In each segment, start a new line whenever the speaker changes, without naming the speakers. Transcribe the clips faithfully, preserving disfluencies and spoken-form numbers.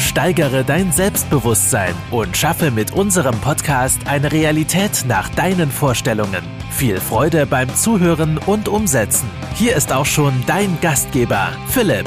Steigere dein Selbstbewusstsein und schaffe mit unserem Podcast eine Realität nach deinen Vorstellungen. Viel Freude beim Zuhören und Umsetzen. Hier ist auch schon dein Gastgeber, Philipp.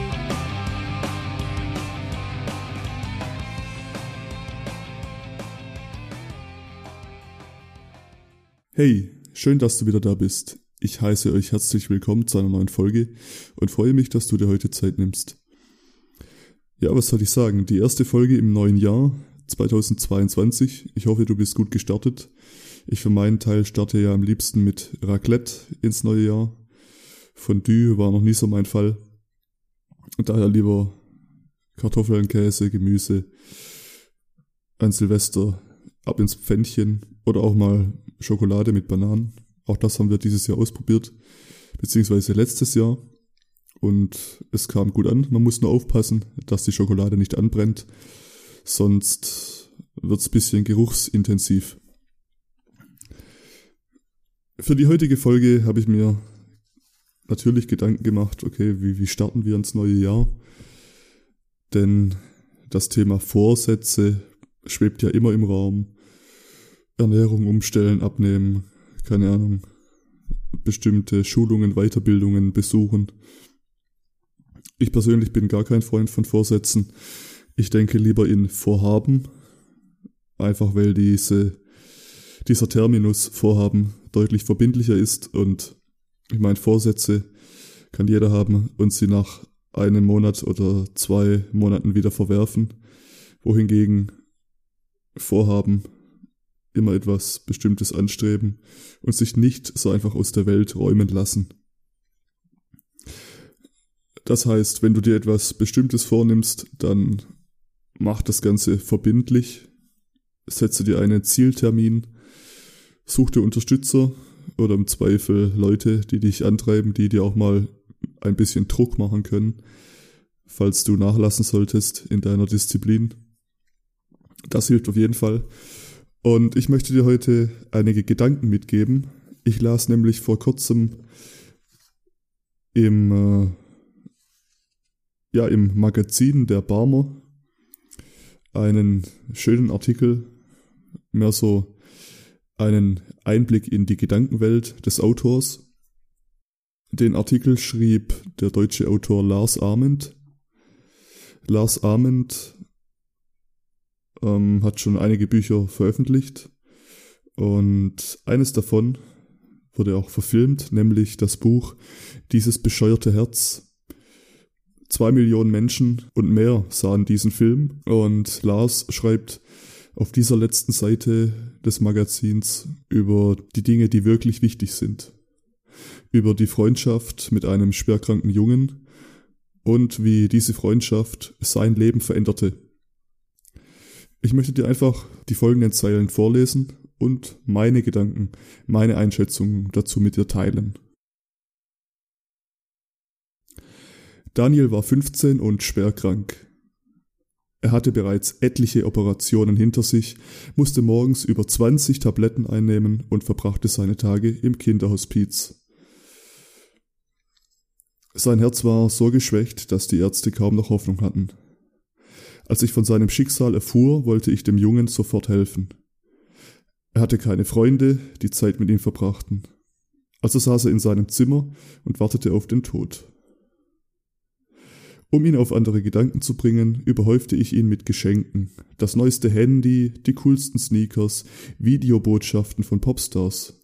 Hey, schön, dass du wieder da bist. Ich heiße euch herzlich willkommen zu einer neuen Folge und freue mich, dass du dir heute Zeit nimmst. Ja, was soll ich sagen? Die erste Folge im neuen Jahr zweitausendzweiundzwanzig. Ich hoffe, du bist gut gestartet. Ich für meinen Teil starte ja am liebsten mit Raclette ins neue Jahr. Fondue war noch nie so mein Fall. Und daher lieber Kartoffeln, Käse, Gemüse, an Silvester ab ins Pfännchen oder auch mal Schokolade mit Bananen. Auch das haben wir dieses Jahr ausprobiert, beziehungsweise letztes Jahr. Und es kam gut an. Man muss nur aufpassen, dass die Schokolade nicht anbrennt, sonst wird's ein bisschen geruchsintensiv. Für die heutige Folge habe ich mir natürlich Gedanken gemacht, okay, wie, wie starten wir ins neue Jahr? Denn das Thema Vorsätze schwebt ja immer im Raum. Ernährung umstellen, abnehmen, keine Ahnung, bestimmte Schulungen, Weiterbildungen besuchen. Ich persönlich bin gar kein Freund von Vorsätzen. Ich denke lieber in Vorhaben, einfach weil diese, dieser Terminus Vorhaben deutlich verbindlicher ist und ich meine, Vorsätze kann jeder haben und sie nach einem Monat oder zwei Monaten wieder verwerfen, wohingegen Vorhaben immer etwas Bestimmtes anstreben und sich nicht so einfach aus der Welt räumen lassen. Das heißt, wenn du dir etwas Bestimmtes vornimmst, dann mach das Ganze verbindlich, setze dir einen Zieltermin, such dir Unterstützer oder im Zweifel Leute, die dich antreiben, die dir auch mal ein bisschen Druck machen können, falls du nachlassen solltest in deiner Disziplin. Das hilft auf jeden Fall. Und ich möchte dir heute einige Gedanken mitgeben. Ich las nämlich vor kurzem im, äh, ja, im Magazin der Barmer einen schönen Artikel, mehr so einen Einblick in die Gedankenwelt des Autors. Den Artikel schrieb der deutsche Autor Lars Ament. Lars Ament Ähm, hat schon einige Bücher veröffentlicht und eines davon wurde auch verfilmt, nämlich das Buch Dieses bescheuerte Herz. Zwei Millionen Menschen und mehr sahen diesen Film und Lars schreibt auf dieser letzten Seite des Magazins über die Dinge, die wirklich wichtig sind. Über die Freundschaft mit einem schwerkranken Jungen und wie diese Freundschaft sein Leben veränderte. Ich möchte dir einfach die folgenden Zeilen vorlesen und meine Gedanken, meine Einschätzungen dazu mit dir teilen. Daniel war fünfzehn und schwer krank. Er hatte bereits etliche Operationen hinter sich, musste morgens über zwanzig Tabletten einnehmen und verbrachte seine Tage im Kinderhospiz. Sein Herz war so geschwächt, dass die Ärzte kaum noch Hoffnung hatten. Als ich von seinem Schicksal erfuhr, wollte ich dem Jungen sofort helfen. Er hatte keine Freunde, die Zeit mit ihm verbrachten. Also saß er in seinem Zimmer und wartete auf den Tod. Um ihn auf andere Gedanken zu bringen, überhäufte ich ihn mit Geschenken, das neueste Handy, die coolsten Sneakers, Videobotschaften von Popstars.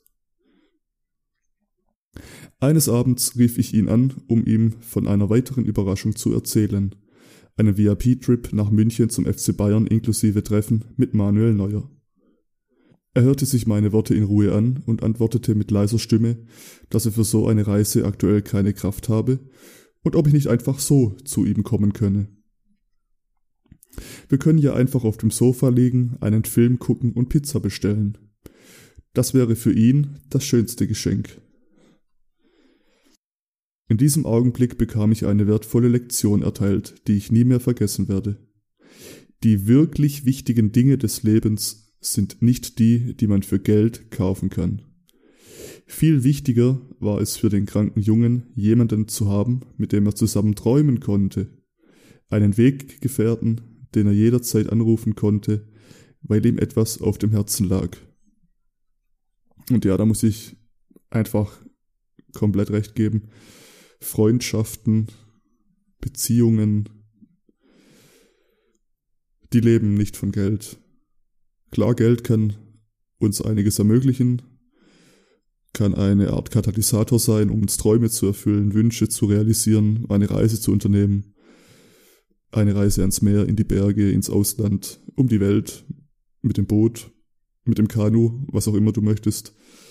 Eines Abends rief ich ihn an, um ihm von einer weiteren Überraschung zu erzählen. Einen V I P-Trip nach München zum F C Bayern inklusive Treffen mit Manuel Neuer. Er hörte sich meine Worte in Ruhe an und antwortete mit leiser Stimme, dass er für so eine Reise aktuell keine Kraft habe und ob ich nicht einfach so zu ihm kommen könne. Wir können ja einfach auf dem Sofa liegen, einen Film gucken und Pizza bestellen. Das wäre für ihn das schönste Geschenk. In diesem Augenblick bekam ich eine wertvolle Lektion erteilt, die ich nie mehr vergessen werde. Die wirklich wichtigen Dinge des Lebens sind nicht die, die man für Geld kaufen kann. Viel wichtiger war es für den kranken Jungen, jemanden zu haben, mit dem er zusammen träumen konnte. Einen Weggefährten, den er jederzeit anrufen konnte, weil ihm etwas auf dem Herzen lag. Und ja, da muss ich einfach komplett recht geben. Freundschaften, Beziehungen, die leben nicht von Geld. Klar, Geld kann uns einiges ermöglichen, kann eine Art Katalysator sein, um uns Träume zu erfüllen, Wünsche zu realisieren, eine Reise zu unternehmen, eine Reise ans Meer, in die Berge, ins Ausland, um die Welt, mit dem Boot, mit dem Kanu, was auch immer du möchtest.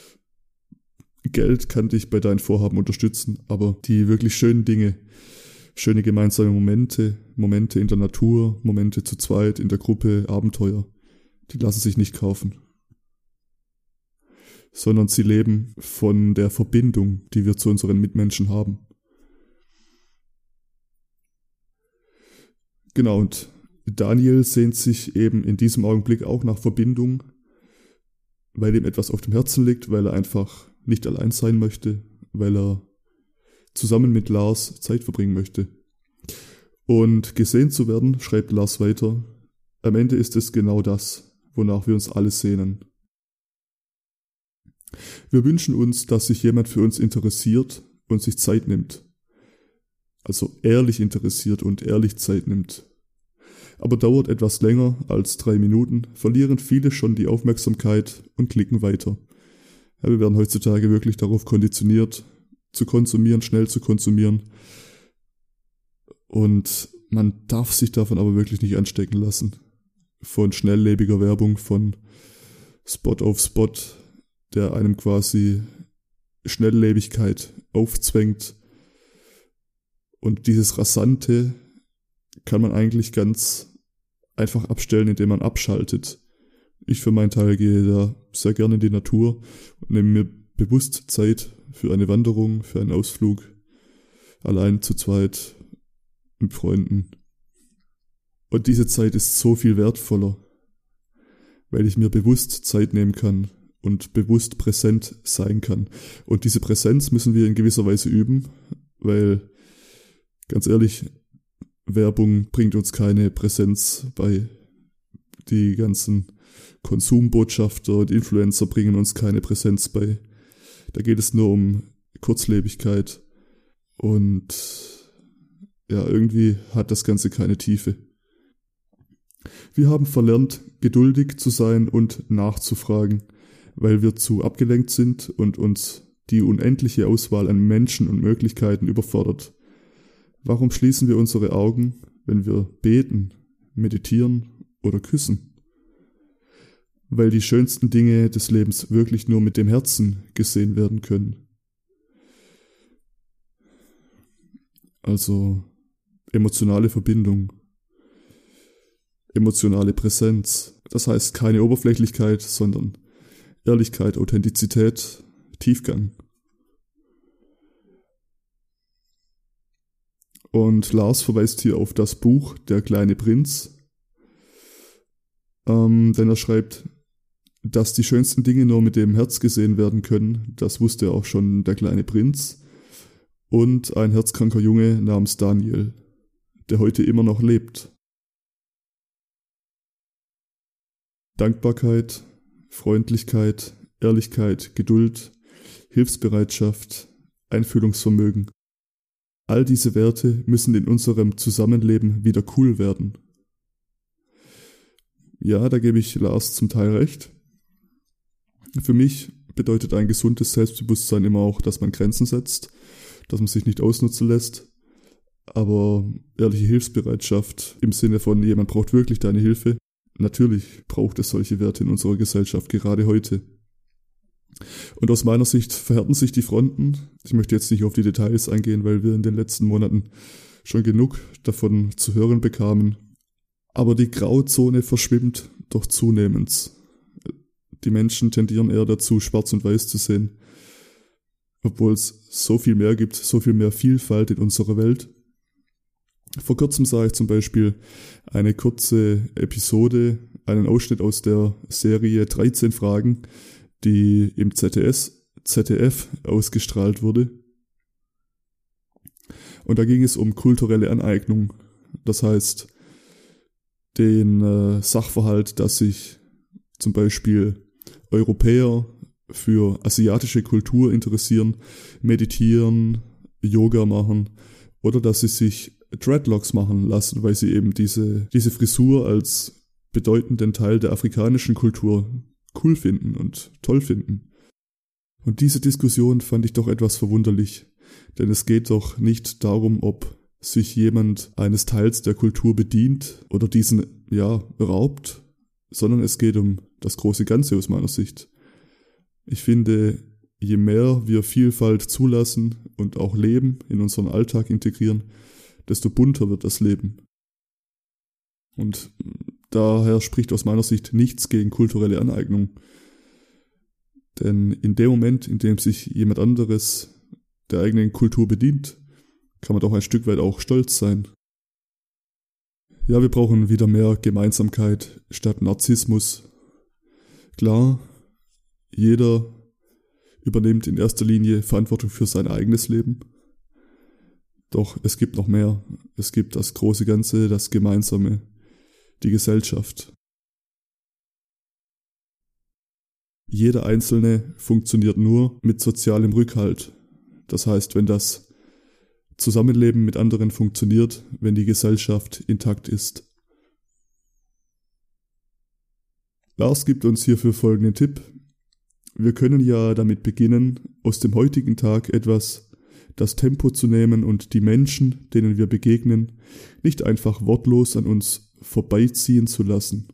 Geld kann dich bei deinen Vorhaben unterstützen, aber die wirklich schönen Dinge, schöne gemeinsame Momente, Momente in der Natur, Momente zu zweit, in der Gruppe, Abenteuer, die lassen sich nicht kaufen. Sondern sie leben von der Verbindung, die wir zu unseren Mitmenschen haben. Genau, und Daniel sehnt sich eben in diesem Augenblick auch nach Verbindung, weil ihm etwas auf dem Herzen liegt, weil er einfach nicht allein sein möchte, weil er zusammen mit Lars Zeit verbringen möchte. Und gesehen zu werden, schreibt Lars weiter, am Ende ist es genau das, wonach wir uns alle sehnen. Wir wünschen uns, dass sich jemand für uns interessiert und sich Zeit nimmt. Also ehrlich interessiert und ehrlich Zeit nimmt. Aber dauert etwas länger als drei Minuten, verlieren viele schon die Aufmerksamkeit und klicken weiter. Ja, wir werden heutzutage wirklich darauf konditioniert, zu konsumieren, schnell zu konsumieren. Und man darf sich davon aber wirklich nicht anstecken lassen. Von schnelllebiger Werbung, von Spot auf Spot, der einem quasi Schnelllebigkeit aufzwängt. Und dieses Rasante kann man eigentlich ganz einfach abstellen, indem man abschaltet. Ich für meinen Teil gehe da sehr gerne in die Natur und nehme mir bewusst Zeit für eine Wanderung, für einen Ausflug, allein zu zweit, mit Freunden. Und diese Zeit ist so viel wertvoller, weil ich mir bewusst Zeit nehmen kann und bewusst präsent sein kann. Und diese Präsenz müssen wir in gewisser Weise üben, weil, ganz ehrlich, Werbung bringt uns keine Präsenz bei. Die ganzen Konsumbotschafter und Influencer bringen uns keine Präsenz bei. Da geht es nur um Kurzlebigkeit und ja, irgendwie hat das Ganze keine Tiefe. Wir haben verlernt, geduldig zu sein und nachzufragen, weil wir zu abgelenkt sind und uns die unendliche Auswahl an Menschen und Möglichkeiten überfordert. Warum schließen wir unsere Augen, wenn wir beten, meditieren oder küssen? Weil die schönsten Dinge des Lebens wirklich nur mit dem Herzen gesehen werden können. Also emotionale Verbindung, emotionale Präsenz. Das heißt keine Oberflächlichkeit, sondern Ehrlichkeit, Authentizität, Tiefgang. Und Lars verweist hier auf das Buch Der kleine Prinz, ähm, denn er schreibt, dass die schönsten Dinge nur mit dem Herz gesehen werden können. Das wusste auch schon der kleine Prinz und ein herzkranker Junge namens Daniel, der heute immer noch lebt. Dankbarkeit, Freundlichkeit, Ehrlichkeit, Geduld, Hilfsbereitschaft, Einfühlungsvermögen. All diese Werte müssen in unserem Zusammenleben wieder cool werden. Ja, da gebe ich Lars zum Teil recht. Für mich bedeutet ein gesundes Selbstbewusstsein immer auch, dass man Grenzen setzt, dass man sich nicht ausnutzen lässt. Aber ehrliche Hilfsbereitschaft im Sinne von, jemand braucht wirklich deine Hilfe. Natürlich braucht es solche Werte in unserer Gesellschaft, gerade heute. Und aus meiner Sicht verhärten sich die Fronten. Ich möchte jetzt nicht auf die Details eingehen, weil wir in den letzten Monaten schon genug davon zu hören bekamen. Aber die Grauzone verschwimmt doch zunehmend. Die Menschen tendieren eher dazu, schwarz und weiß zu sehen. Obwohl es so viel mehr gibt, so viel mehr Vielfalt in unserer Welt. Vor kurzem sah ich zum Beispiel eine kurze Episode, einen Ausschnitt aus der Serie dreizehn Fragen, die im Z D S, Z D F ausgestrahlt wurde. Und da ging es um kulturelle Aneignung. Das heißt, den äh, Sachverhalt, dass sich zum Beispiel Europäer für asiatische Kultur interessieren, meditieren, Yoga machen oder dass sie sich Dreadlocks machen lassen, weil sie eben diese, diese Frisur als bedeutenden Teil der afrikanischen Kultur cool finden und toll finden. Und diese Diskussion fand ich doch etwas verwunderlich, denn es geht doch nicht darum, ob sich jemand eines Teils der Kultur bedient oder diesen, ja, raubt, sondern es geht um das große Ganze aus meiner Sicht. Ich finde, je mehr wir Vielfalt zulassen und auch Leben in unseren Alltag integrieren, desto bunter wird das Leben. Und daher spricht aus meiner Sicht nichts gegen kulturelle Aneignung. Denn in dem Moment, in dem sich jemand anderes der eigenen Kultur bedient, kann man doch ein Stück weit auch stolz sein. Ja, wir brauchen wieder mehr Gemeinsamkeit statt Narzissmus. Klar, jeder übernimmt in erster Linie Verantwortung für sein eigenes Leben. Doch es gibt noch mehr. Es gibt das große Ganze, das Gemeinsame, die Gesellschaft. Jeder Einzelne funktioniert nur mit sozialem Rückhalt. Das heißt, wenn das Zusammenleben mit anderen funktioniert, wenn die Gesellschaft intakt ist. Lars gibt uns hierfür folgenden Tipp. Wir können ja damit beginnen, aus dem heutigen Tag etwas das Tempo zu nehmen und die Menschen, denen wir begegnen, nicht einfach wortlos an uns vorbeiziehen zu lassen.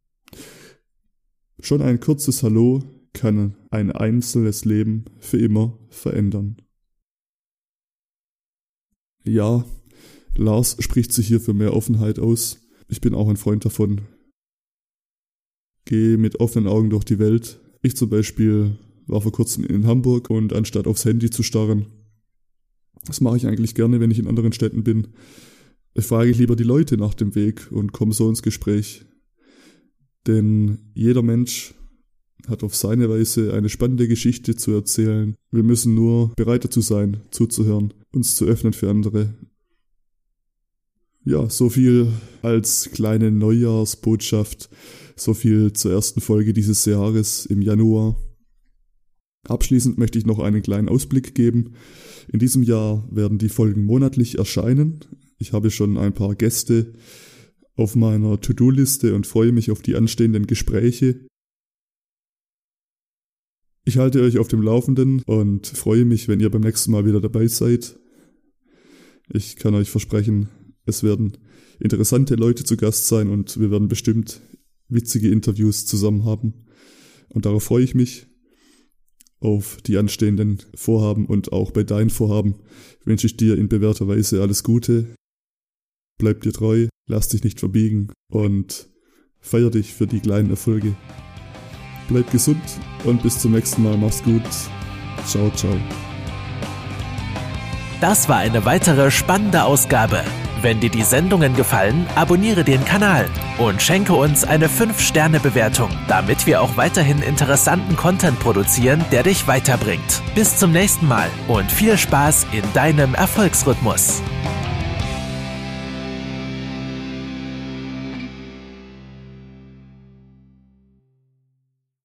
Schon ein kurzes Hallo kann ein einzelnes Leben für immer verändern. Ja, Lars spricht sich hier für mehr Offenheit aus. Ich bin auch ein Freund davon. Geh mit offenen Augen durch die Welt. Ich zum Beispiel war vor kurzem in Hamburg und anstatt aufs Handy zu starren, das mache ich eigentlich gerne, wenn ich in anderen Städten bin, frage ich lieber die Leute nach dem Weg und komme so ins Gespräch. Denn jeder Mensch hat auf seine Weise eine spannende Geschichte zu erzählen. Wir müssen nur bereit dazu sein, zuzuhören, uns zu öffnen für andere. Ja, so viel als kleine Neujahrsbotschaft, so viel zur ersten Folge dieses Jahres im Januar. Abschließend möchte ich noch einen kleinen Ausblick geben. In diesem Jahr werden die Folgen monatlich erscheinen. Ich habe schon ein paar Gäste auf meiner To-Do-Liste und freue mich auf die anstehenden Gespräche. Ich halte euch auf dem Laufenden und freue mich, wenn ihr beim nächsten Mal wieder dabei seid. Ich kann euch versprechen, es werden interessante Leute zu Gast sein und wir werden bestimmt witzige Interviews zusammen haben. Und darauf freue ich mich. Auf die anstehenden Vorhaben und auch bei deinen Vorhaben wünsche ich dir in bewährter Weise alles Gute. Bleib dir treu, lass dich nicht verbiegen und feier dich für die kleinen Erfolge. Bleib gesund und bis zum nächsten Mal. Mach's gut. Ciao, ciao.
Das war eine weitere spannende Ausgabe. Wenn dir die Sendungen gefallen, abonniere den Kanal und schenke uns eine fünf Sterne Bewertung, damit wir auch weiterhin interessanten Content produzieren, der dich weiterbringt. Bis zum nächsten Mal und viel Spaß in deinem Erfolgsrhythmus.